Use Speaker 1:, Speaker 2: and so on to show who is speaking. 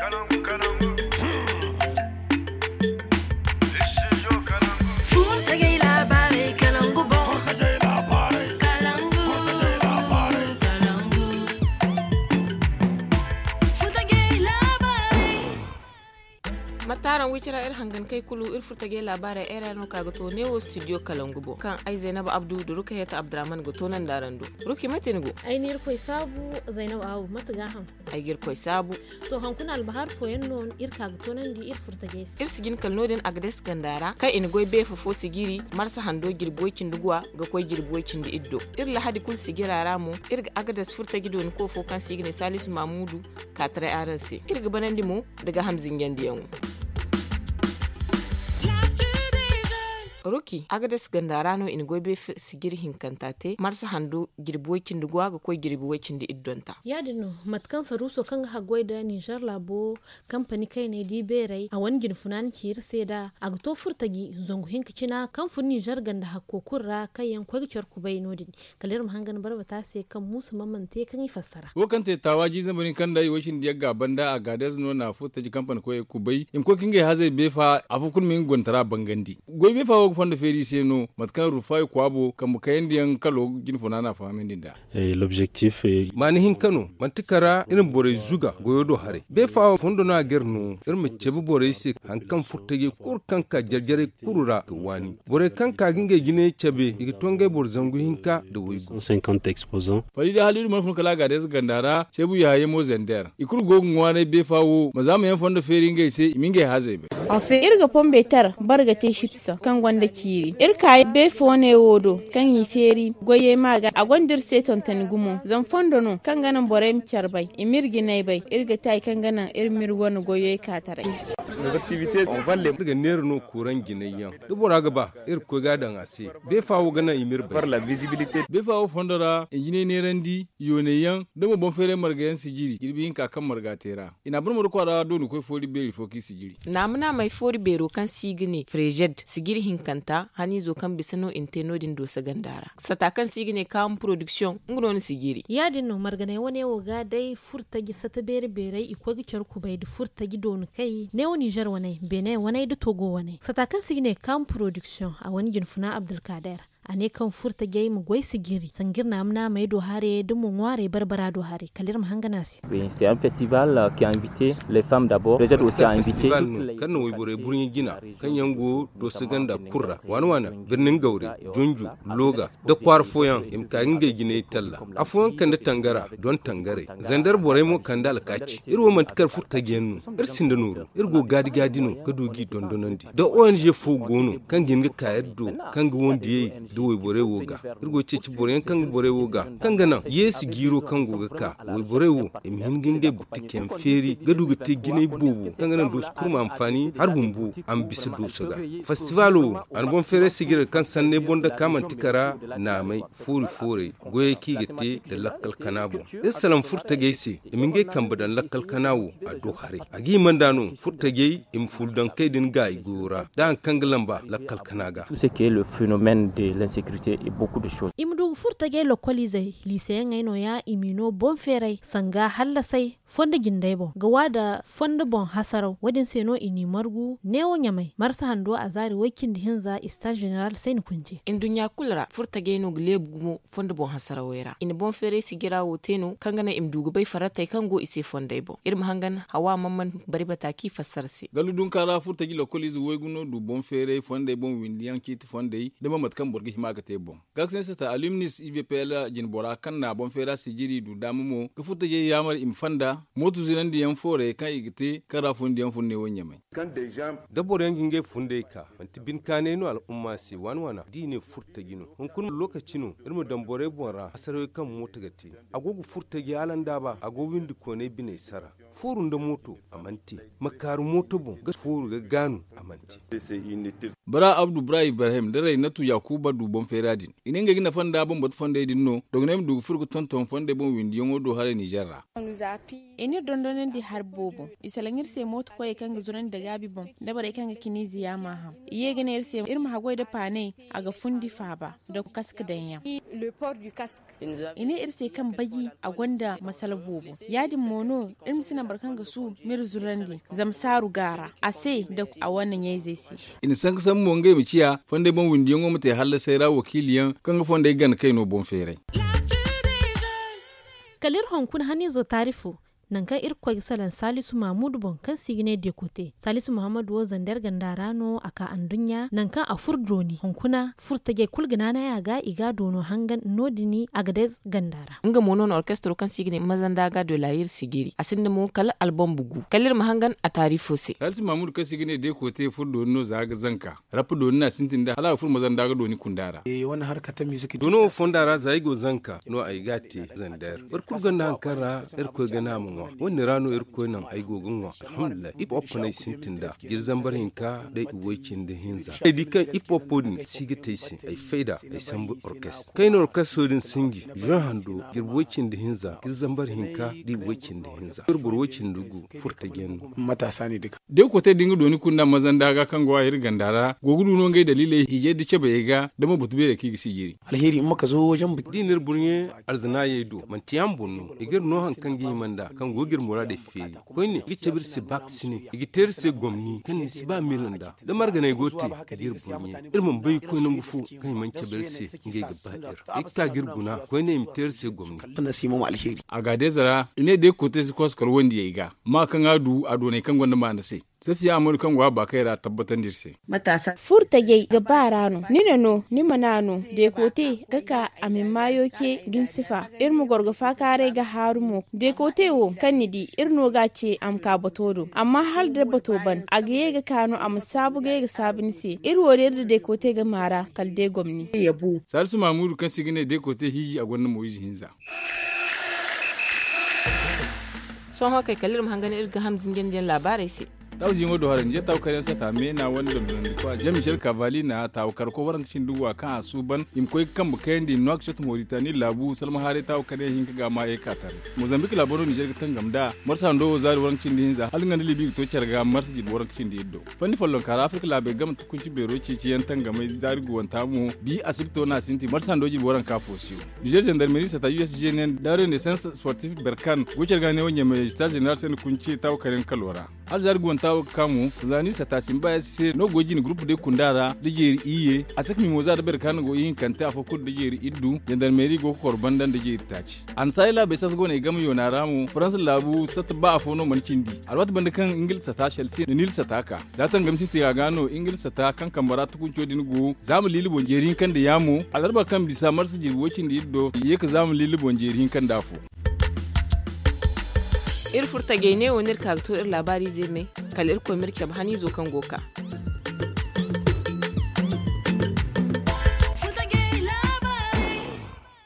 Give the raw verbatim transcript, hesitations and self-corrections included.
Speaker 1: mataran wicira ir hangan kai kulu ir furtage labara era no kaga to newo studio kalangubo kan ai Zainab Abdu da ruka yata Abdurrahman go tonan darando ruki matingo
Speaker 2: ai nir koi sabu Zainab Abu mataga ham
Speaker 1: ai gir koi sabu
Speaker 2: to hankuna albahar foyen non ir kaga tonan di ir furtage
Speaker 1: ir sigin kalnodin agdes gandara kai in goy be fo sigiri marsa hando girboycin dugwa ga koi girboycin di iddo ir lahadi kul sigira ramu ir agdes furtage don ko fo kan sigine Salisu Mamudu katre aranse ir ga banandi mu daga hamzin yandiyan Ruki agades gandarano in gobe sigir hinkantate marsa handu girboykin dugwa ga koy girboykin di iddonta
Speaker 2: yadino matkan saruso kan hagwai da Niger labo company kai ne di berai a wani funan kir seda agto furtagi zongu hinkina kan fun Niger ganda hakokurra kayan kwagchar kubai nodin kalir mahangan barbata sai kan musu mamante kan yi fassara
Speaker 3: wakante tawaji zamani kan dai washin diya ga banda a gades no na furtaji company koy kubai in ko kinga hazai befa afukun min gontara bangandi goy befa fonde feri seno matkan rufai kwabo kam kayendiyan kalo ginfona na famin dinda
Speaker 4: eh l'objectif est
Speaker 5: mani hin kano mantikara irin bore zuga goyodo hare be fa fondo na gernu irma cebu bore se hankan furtage kur kanka jarjare kurura wani bore kanka ginge gine cebe igitonge bor zangu hinka da woygo
Speaker 4: cinquante exposants
Speaker 3: fari da halidu man fun kala ga des gandara cebu ya haye mo zender ikuru gogun wane be fawo mazamu yan fondo feri ngai se iminge hazebe
Speaker 6: afe irga pombe tar barga te shipsa kan gwanda kiri irka be fone wodo kan yi feri goye maga a gwandir se tontani gumo zan fondo no kan ganan borem charbai imirgi nay bai irga tay kan ganan irmir wani goye ka tare
Speaker 5: les activités on va les irga nerno kuran gineyan dubora ga ba ir ko ga dan ase be fawo gana imir bai par la visibilité
Speaker 3: be fawo fondora injine nerandi yoneyan demo bon fere margayan sigiri girbin ka kan margatera ina burmo ko da donu ko fori beri foki sigiri
Speaker 1: namuna mai fori bero kan sigine frejed sigiri hinkanta hani zo kan bisano inteno din do sagandara sata kan sigine kam production ngron sigiri
Speaker 2: yadin no margane wone woga dai furta gi sata bere bere iko gi charku bai da furta gi don kai ne woni jar wane bene wane da togo wane sata kan sigine kam production a wani ginfuna Abdul Kader ane kan furta gay mu goy sigiri sangir namna mai do hare dumu ngware barbara do hare kalir mahangana si
Speaker 7: oui c'est un festival qui a invité les femmes d'abord déjà aussi a invité
Speaker 5: kan no bore burin gina kan yango do siganda kurra wana wana birnin gaure junju loga da kwar foyan im ka nge gine talla afuwan kan da tangara don tangare zandar bore mo kan da alkaci irwo man tikar furta gennu irsin da nuru irgo gadi gadi no gadogi dondonandi da O N G fo gono kan ginga kayaddo kan ga wondi do bore woga irgo ceci bore kan bore woga kan gana yesi giro kan goga ka we bore wo im hinginde butiken feri gaduga te gine bobu kan gana do skurma amfani har bumbu am bisa do soga festivalo an bon fere sigire kan sanne bonda kaman tikara na mai furi fure goye ki gete da lakkal kanabo issalam furta geise iminge kan badan lakkal kanawo a do hare agi mandano furta gei im fuldan kai din ga igora dan kan galamba lakkal kanaga
Speaker 7: tout ce qui est le phénomène de l'insécurité et beaucoup de choses
Speaker 2: imdu furta gei lokolize lycée ngaino ya imino bon fere sanga halla sai fonda gindaibo gawa da fonda bon hasaro wadin seno ini margu newo nyamai marsa hando azari wakin da hinza ista general sai ni kunje
Speaker 1: in dunya kulra furta gei no gle gumo fonda bon hasaro wera in bon fere sigira woteno kangana imdugu bai farata kango ise fondaibo irin hangan hawa mamman bari bataki fassarsi
Speaker 3: galudun kara furta gi lokolize weguno du bon fere fonda bon windian kit fondai da mamat kan borgi himaga te bon gaksen sata alumnis I V P L jin bora kan na bon fera sigiri du damumo ka furta ge yamar imfanda motu zilandi yan fore kan igite kara fundi yan funne wonya mai
Speaker 5: da bore yanginge funde ka anti bin kane no al umma si wan wana dine furta gino hun kun lokacino irmu dan bore bora asaro kan mota gati agogu furta ge alanda ba agogin di kone bine sara furun da moto amanti makaru moto bon ga furu ga ganu amanti
Speaker 3: bara abdu brai ibrahim da rai natu yakuba du bon fera din inen ga gina fanda bon bot fanda din no dognem du furgo tonton fanda bon windi yongo do hare Nigerra
Speaker 6: inir dondonen di har bobo isalangir se mot ko kan ga zuran da gabi bon da bare kan ga kinizi ya ma ha iye gane irse irma hagoi da pane aga fundi faba da kaska danya le port du casque ini irse kan bayi a gwanda masal bobo yadin mono irm sina barkan ga su mir zurandi zamsaru gara ase da a wannan yayi zai si
Speaker 3: in san san mo ngai miciya fanda bon windi yongo mute halla sai ra wakiliyan kan ga fanda gan kai no bon fere
Speaker 2: kalir honkun hani zo tarifu nan kan irkwai salan Salisu Mahmudu bon kan sigine de kote Salisu Muhammadu wo zandar gandarano aka andunya nan kan a furdoni honkuna furtage kulgina na ya ga iga dono hangan nodini agades gandara
Speaker 1: nga mono na orchestre kan sigine mazandaga de la yir sigiri asinda mo kala album bugu kalir mahangan a tarifo se
Speaker 3: Salisu Mahmudu kan sigine de kote furdoni no zaga zanka rapu doni na sintinda hala fur mazandaga doni kundara
Speaker 8: eh wannan harka ta music
Speaker 5: dono fondara zaigo zanka no aigati zandar barkur ganda hankara irko gana mun wani rano irko nan ai gogon wa alhamdulillah hip hop ne sintinda girzan barin ka dai uwaicin da hinza ai dikan hip hop din sigi taisi ai faida ai sambu orchestra kai no orchestra din singi jon hando girwocin da hinza girzan barin ka di uwaicin da hinza burburwocin dugu furta gen
Speaker 8: matasa ne duka
Speaker 3: de ko te dinga doni kunna mazan daga kan gwa yir gandara gogudu no ngai dalile hije dice bai ga da mabutube da kigi sigiri
Speaker 8: alheri in maka zo wajen
Speaker 5: dinir burnye arzina yedo man tiyam bonno igir no hankan gi manda kan gogir mura da feli koine gice bir si vaccine igiter se gomni kan si ba milanda da margana goti gir burnye irman bai ko nan gufu kan man ce bir si ngai gaba ir ikta girbuna koine imiter se gomni
Speaker 8: tana simo alheri
Speaker 3: aga dezara ine de kote si koskar wandi yiga ma kan adu ado ne kan gwanda ma na sai safiya amurkan gwa ba kai ra tabbatan dirse
Speaker 6: matasa furtage ga barano nina no ni manano de kote gaka amin mayo ke ginsifa irmu gorgofa kare ga harumo de kote wo kanidi irno gace am ka batodo amma hal da bato ban agaye ga kano am sabu ga ga sabinse irwore da de kote ga mara kalde gomni
Speaker 8: yabu
Speaker 3: Salisu Mahmudu kan sigine de kote hiji a gwanna moyizi hinza
Speaker 1: son haka kalir mahangan irga hamzin genjen labarai sai
Speaker 3: taw jingo do haran je taw karen sata me na wanda don ko jami shel kavali na taw kar ko waran cin duwa kan asuban im koy kan bukendi Nouakchott Mauritanie labu salma hare taw kare hinka ga ma e katar Mozambique laboro Niger tan gamda marsa ndo zari waran cin hinza halin ngandi libi to cerga marsa ji waran cin diddo fandi follon kara Afrika labe gam tukunci bero ci ci yan tan gamai zari guwanta mu bi asibto na sinti marsa ndo ji waran kafosiyo Niger gendarmerie sata U S G nen dare ne sense sportif berkan wucer ga ne wonye mai stage general sen kunci taw karen kalora har zari guwanta kamu zani sata simba se no gojin groupe de kundara de jeri iye asak mi moza da berkan go yin kante afokur de jeri iddu gendarmerie go korbandan de jeri tachi an sayla be sas go ne gam yona ramu france labu sat ba afono man cindi alwat bande kan ingil sata chelsea ne nil sataka zatan gamsi tiga gano ingil sata kan kambara tukun chodin go zamu lili bon jeri kan da yamu alarba kan bisa marsu jeri wocin de iddo yeka zamu lili bon jeri kan dafo
Speaker 1: ir furta gene wonir kakto ir labari zai mai kalir ko mirke hani zo kan goka